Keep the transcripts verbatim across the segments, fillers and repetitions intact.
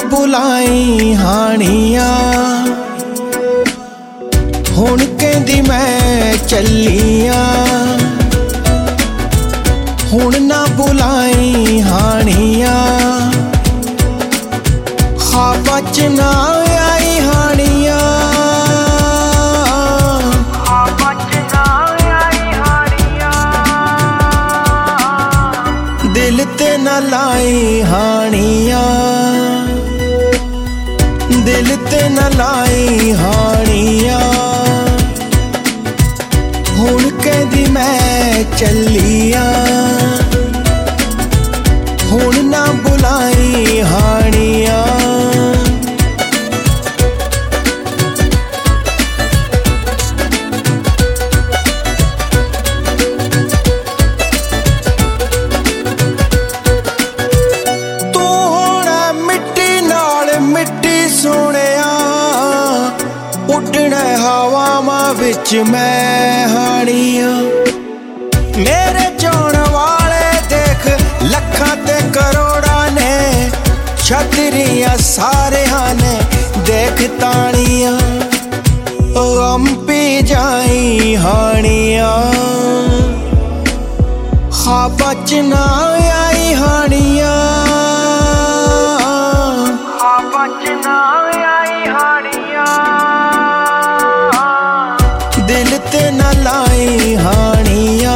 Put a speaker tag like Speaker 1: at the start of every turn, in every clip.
Speaker 1: बुलाई हानिया, हुण कहंदी मैं चलिया। हुण ना बुलाई हानिया, ख्वाबा च ना आई हानिया। दिल ते न लाई हानिया, दिल ते न लाई हानिया। हुण कहंदी मैं चलिया, हुण ना बुलाई हानिया। तू होना मिट्टी नाल मिट्टी सोनिया, उड्डण हवावां विच मैं हानिया। मेरे चाहण वाले देख लखां ते करोड़ां ने, छतरियां सारियां ने देख तानियां। गम पी जाई हानिया, ख्वाबा च ना आई हानिया। ख्वाबा च ना आई हानिया। दिल ते न लाई हानिया,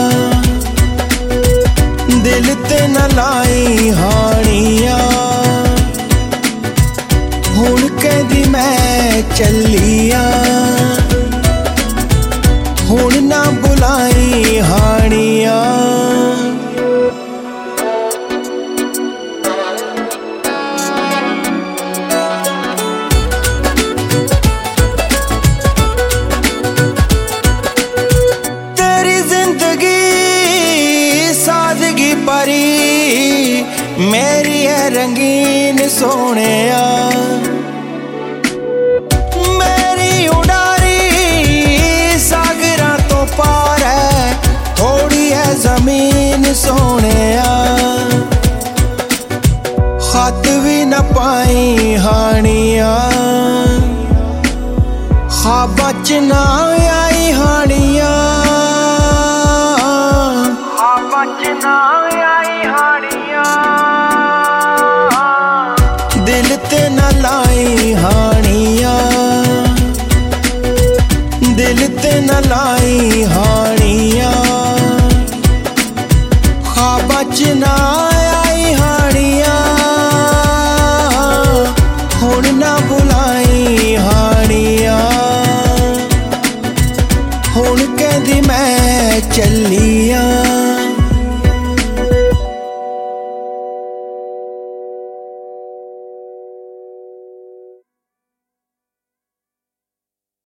Speaker 1: दिल ते न लाई हानिया। हुण कहंदी मैं चलिया, हुण ना बुलाई हानिया। तेरी जिंदगी सादगी परी, मेरी है रंगीन सोनिया। मेरी उडारी सागरां तो पार है, थोड़ी है जमीन सोनिया। खत भी न पाई हानिया, ख्वाबा च ना आई हानिया। ख्वाबा च ना आई हानिया। दिल ते न लाई हानिया, दिल ते न लाई हानिया। ख्वाबा च ना आई हानिया, हुण ना बुलाई हानिया। हुण कहंदी मैं चली